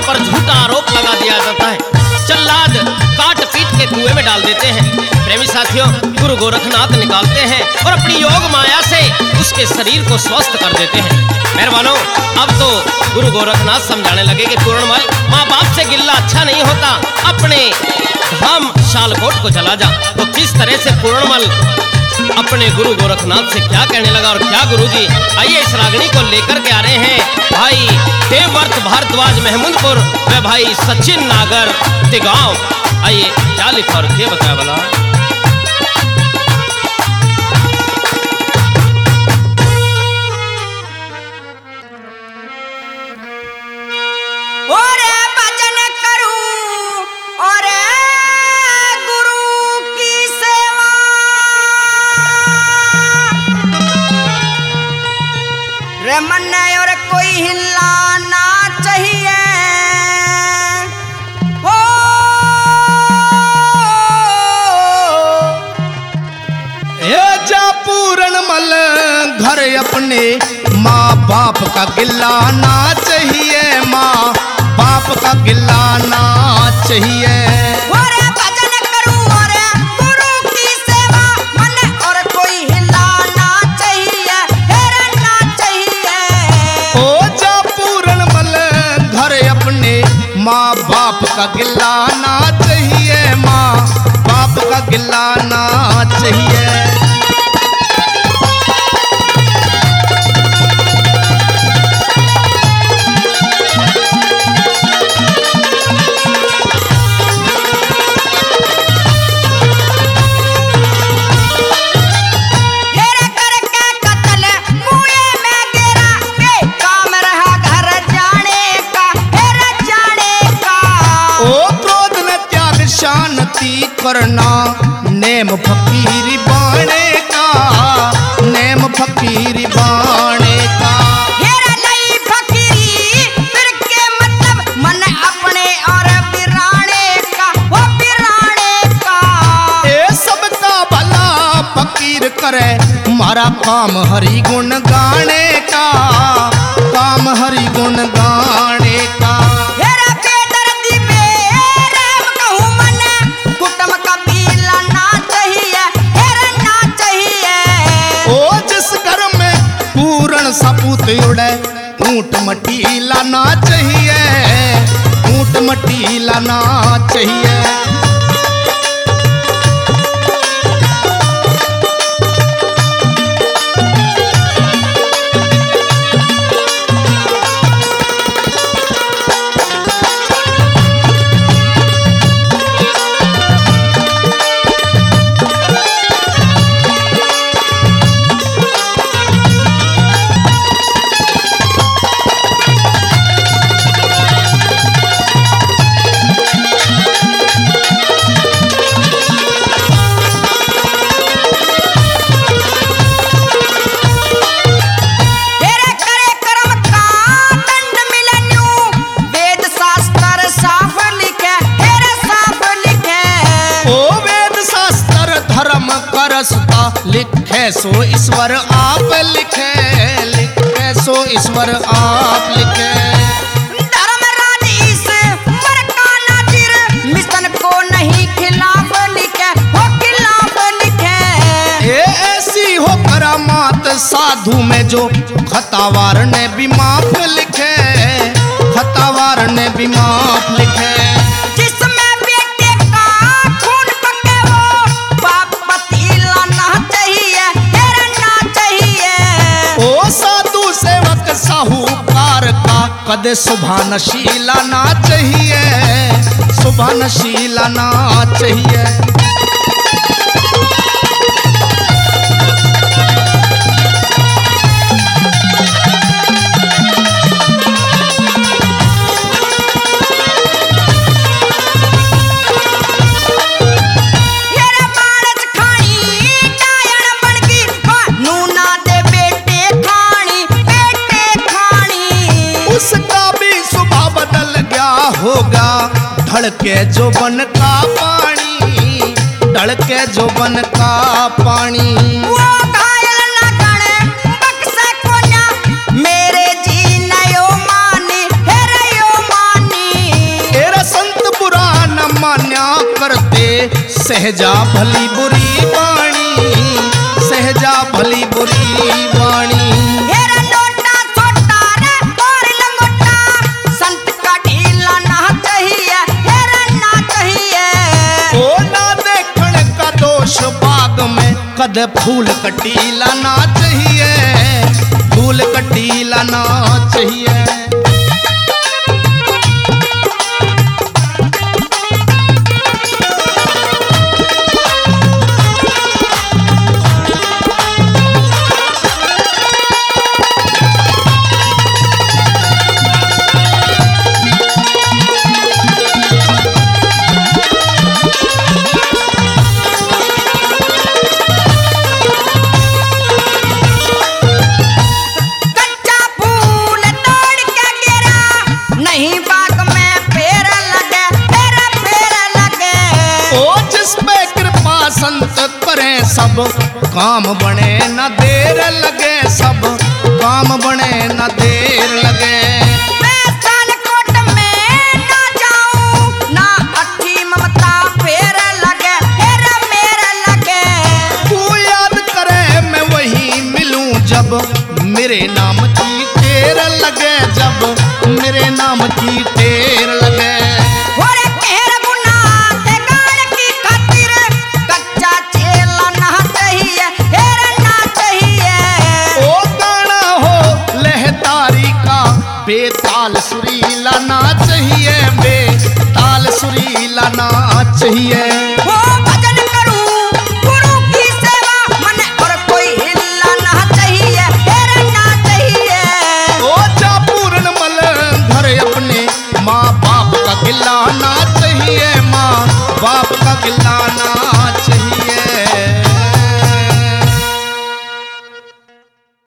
पर झूठा आरोप लगा दिया जाता है। जल्लाद काट पीट के कुएं में डाल देते हैं। प्रेमी साथियों, गुरु गोरखनाथ निकालते हैं और अपनी योग माया से उसके शरीर को स्वस्थ कर देते हैं। मेहरबानों, अब तो गुरु गोरखनाथ समझाने लगे कि पूर्णमल, माँ बाप से गिल्ला अच्छा नहीं होता, अपने धाम शालकोट को चला जा। तो किस तरह से पूर्णमल अपने गुरु गोरखनाथ से क्या कहने लगा और क्या गुरुजी, आइए इस रागनी को लेकर के आ रहे हैं भाई देवव्रत भारद्वाज महमूदपुर व भाई सचिन नागर तिगांव। आइए क्या लिखा और क्या बताया भला। मन और कोई हिलाना चाहिए हो। ये जा पूरनमल घर अपने माँ बाप का गिलाना चाहिए, माँ बाप का गिलाना चाहिए। माँ बाप का गिलाना चाहिए, माँ बाप का गिलाना चाहिए। करना नेम फकीरी बाणे का, नेम फकीरी बाणे का। हेरा नहीं फकीरी फिर के मतलब मन अपने और बिराने का, वो बिराने का। ए सबका भला फकीर करे, मारा काम हरि गुण गाने का, काम हरि गुण गाने का। सपूत उड़े ऊंट मट्टी लाना चाहिए, ऊंट मट्टी लाना चाहिए। लिखे सो ईश्वर आप लिखे, लिखे सो ईश्वर आप लिखे। धर्मराज ईश्वर का नाजिर मिशन को नहीं खिलाफ लिखे, वो खिलाफ लिखे। ये ऐसी हो करामात साधु में जो खतावार ने भी माफ लिखे, खतावार ने भी माफ लिखे। कदे सुबह नशीलाना चाहिए, सुबह नशीलाना चाहिए। ढड़के जो बन का पानी, ढड़के जो बन का पानी। वो घायल न गणे बक्से कोन्या, मेरे जी नयो मानी, हेरे यो मानी। सहजा भली बुरी वाणी, सहजा भली बुरी वाणी। हेरा लोटा छोटा रे और लंगोटा, संत का ढीला ना चाहिए, हेरा ना चाहिए। ओ ना देखण का दोष बाग में, कद फूल कटीला ना चाहिए, फूल कटीला ना चाहिए। संत करें सब काम बने न देर लगे, सब काम बने न देर लगे। मैं सालकोट में ना जाऊं, ना अच्छी ममता फेर लगे, फेर मेरे लगे। तू याद करे मैं वही मिलूं जब मेरे नाम की टेर लगे, जब मेरे नाम की टेर लगे। बेताल सुरीला ना चाहिए, बेताल सुरीला ना चाहिए। वो भजन करूं गुरु की सेवा, मन और कोई हिला ना चाहिए, हेरा ना चाहिए। ओ जा पूर्ण मल घर अपने, माँ बाप का गिला ना चाहिए, माँ बाप का गिला